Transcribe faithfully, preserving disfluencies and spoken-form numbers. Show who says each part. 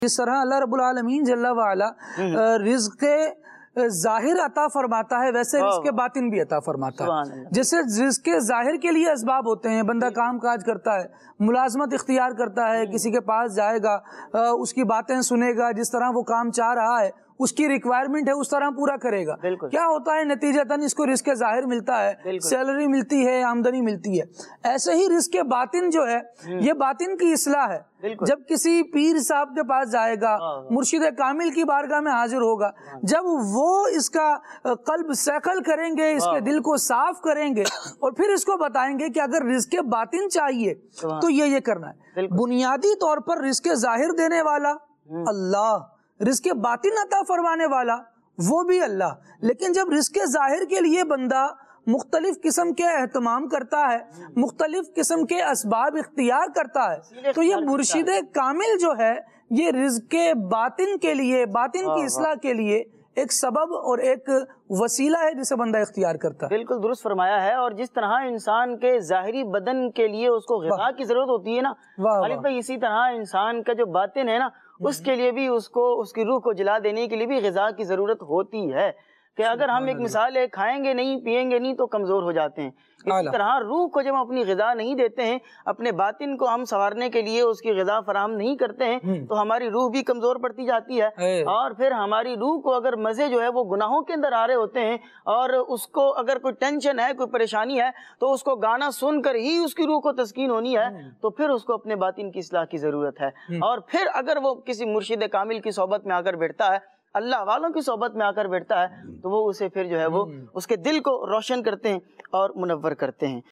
Speaker 1: جس طرح اللہ رب العالمین جل وعلا رزق ظاہر عطا فرماتا ہے ویسے رزق باطن بھی عطا فرماتا ہے. جیسے رزق ظاہر کے لیے اسباب ہوتے ہیں، بندہ کام کاج کرتا ہے، ملازمت اختیار کرتا ہے، کسی کے پاس جائے گا، اس کی باتیں سنے گا، جس طرح وہ کام چاہ رہا ہے اس کی ریکوائرمنٹ ہے اس طرح پورا کرے گا. کیا ہوتا ہے نتیجتاً اس کو رزق ظاہر ملتا ہے، سیلری ملتی ہے، آمدنی ملتی ہے. ایسے ہی رزق باطن جو ہے یہ باطن کی اصلاح ہے. جب کسی پیر صاحب کے پاس جائے گا، مرشد کامل کی بارگاہ میں حاضر ہوگا، جب وہ اس کا قلب سیکل کریں گے، اس کے دل کو صاف کریں گے اور پھر اس کو بتائیں گے کہ اگر رزق باطن چاہیے تو یہ یہ کرنا ہے. بنیادی طور پر رزق ظاہر دینے والا اللہ، رزق باطن عطا فرمانے والا وہ بھی اللہ. لیکن جب رزق ظاہر کے لیے بندہ مختلف قسم کے اہتمام کرتا ہے، مختلف قسم کے اسباب اختیار کرتا ہے، تو یہ مرشد کامل جو ہے یہ رزق باطن کے لیے، باطن کی اصلاح کے لیے ایک سبب اور ایک وسیلہ ہے جسے بندہ اختیار کرتا ہے.
Speaker 2: بالکل درست فرمایا ہے. اور جس طرح انسان کے ظاہری بدن کے لیے اس کو غذا کی ضرورت ہوتی ہے نا خالد بھائی، اسی طرح انسان کا جو باطن ہے نا اس کے لیے بھی، اس کو اس کی روح کو جلا دینے کے لیے بھی غذا کی ضرورت ہوتی ہے. کہ اگر ہم ایک مثال ہے کھائیں گے نہیں، پیئیں گے نہیں تو کمزور ہو جاتے ہیں. اسی طرح روح کو جب ہم اپنی غذا نہیں دیتے ہیں، اپنے باطن کو ہم سنوارنے کے لیے اس کی غذا فراہم نہیں کرتے ہیں، تو ہماری روح بھی کمزور پڑتی جاتی ہے. اور پھر ہماری روح کو اگر مزے جو ہے وہ گناہوں کے اندر آ رہے ہوتے ہیں، اور اس کو اگر کوئی ٹینشن ہے، کوئی پریشانی ہے، تو اس کو گانا سن کر ہی اس کی روح کو تسکین ہونی ہے، تو پھر اس کو اپنے باطن کی اصلاح کی ضرورت ہے. اور پھر اگر وہ کسی مرشد کامل کی صحبت میں آ کر بیٹھتا ہے، اللہ والوں کی صحبت میں آ کر بیٹھتا ہے، تو وہ اسے پھر جو ہے وہ اس کے دل کو روشن کرتے ہیں اور منور کرتے ہیں.